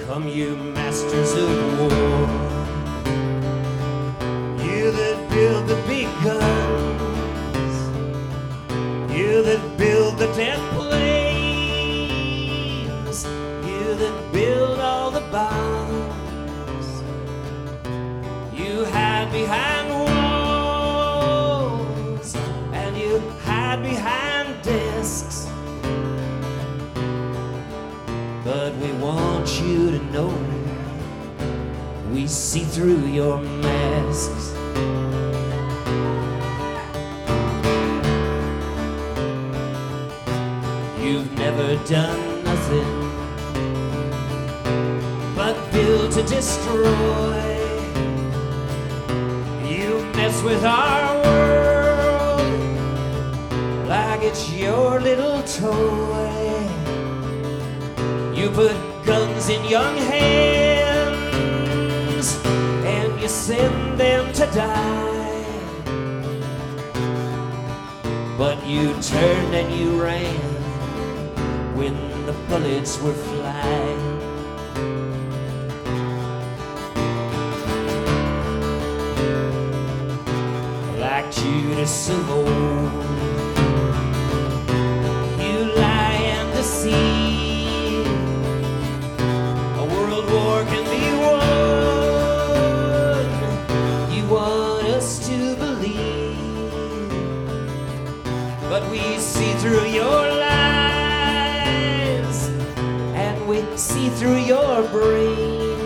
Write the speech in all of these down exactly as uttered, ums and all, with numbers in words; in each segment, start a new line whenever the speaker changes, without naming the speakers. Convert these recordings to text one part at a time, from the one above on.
Come you masters of war, you that build the big guns, you that build the death planes, you that build all the bombs, you hide behind walls and you hide behind desks. But we want you to know we see through your masks. You've never done nothing but build to destroy. You mess with our world like it's your little toy. You put guns in young hands and you send them to die. But you turned and you ran when the bullets were flying. Like Judas of old, you lie and deceive. War can be won, you want us to believe, but we see through your lies and we see through your brain.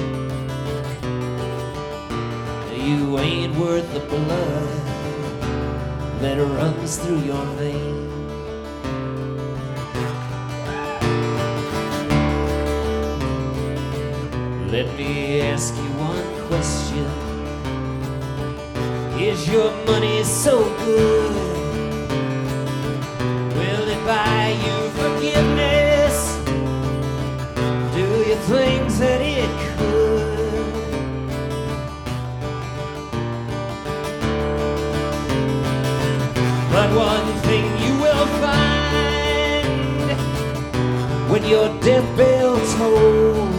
You ain't worth the blood that runs through your veins. Let me ask you one question. Is your money so good? Will it buy you forgiveness? Do you think that it could? But one thing you will find when your death bell tolls,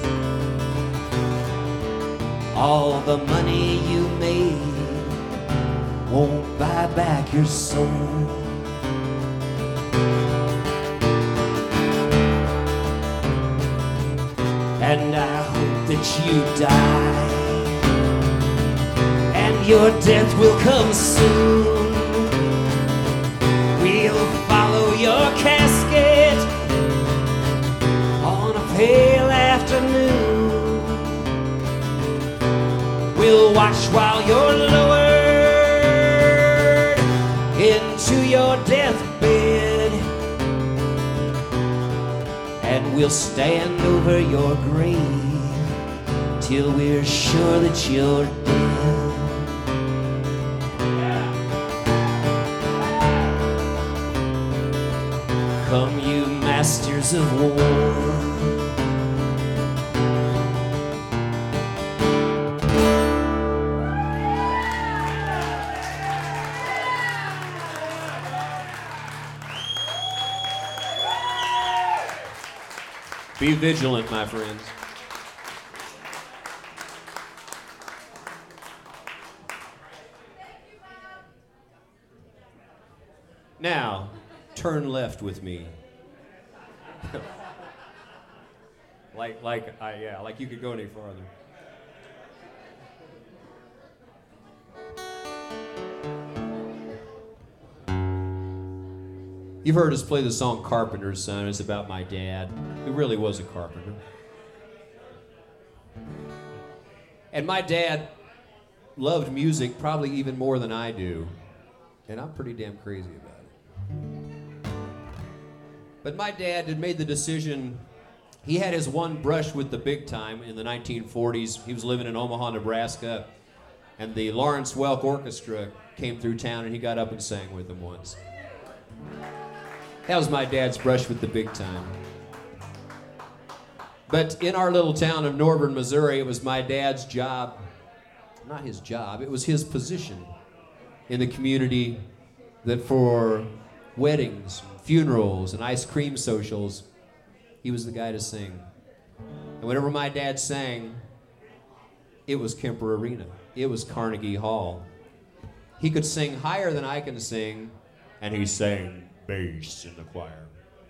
all the money you made won't buy back your soul. And I hope that you die and your death will come soon. We'll follow your casket on a pale afternoon. We'll watch while you're lowered into your deathbed, and we'll stand over your grave till we're sure that you're dead. Come you masters of war, be vigilant, my friends. Now, turn left with me. like, like, I, yeah, like you could go any farther. You've heard us play the song Carpenter's Son. It's about my dad, who really was a carpenter. And my dad loved music probably even more than I do. And I'm pretty damn crazy about it. But my dad had made the decision. He had his one brush with the big time in the nineteen forties. He was living in Omaha, Nebraska. And the Lawrence Welk Orchestra came through town and he got up and sang with them once. That was my dad's brush with the big time. But in our little town of Norburn, Missouri, it was my dad's job, not his job, it was his position in the community that for weddings, funerals, and ice cream socials, he was the guy to sing. And whenever my dad sang, it was Kemper Arena. It was Carnegie Hall. He could sing higher than I can sing, and he sang bass in the choir.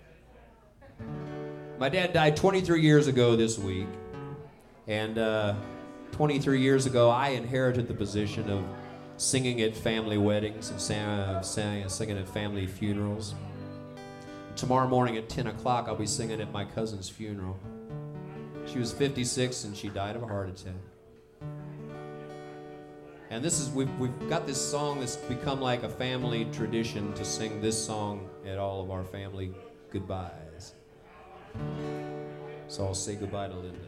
My dad died twenty-three years ago this week, and uh, twenty-three years ago I inherited the position of singing at family weddings and sang, uh, sang, singing at family funerals. Tomorrow morning at ten o'clock I'll be singing at my cousin's funeral. She was fifty-six and she died of a heart attack. And this is, we've, we've got this song that's become like a family tradition to sing this song at all of our family goodbyes. So I'll say goodbye to Linda.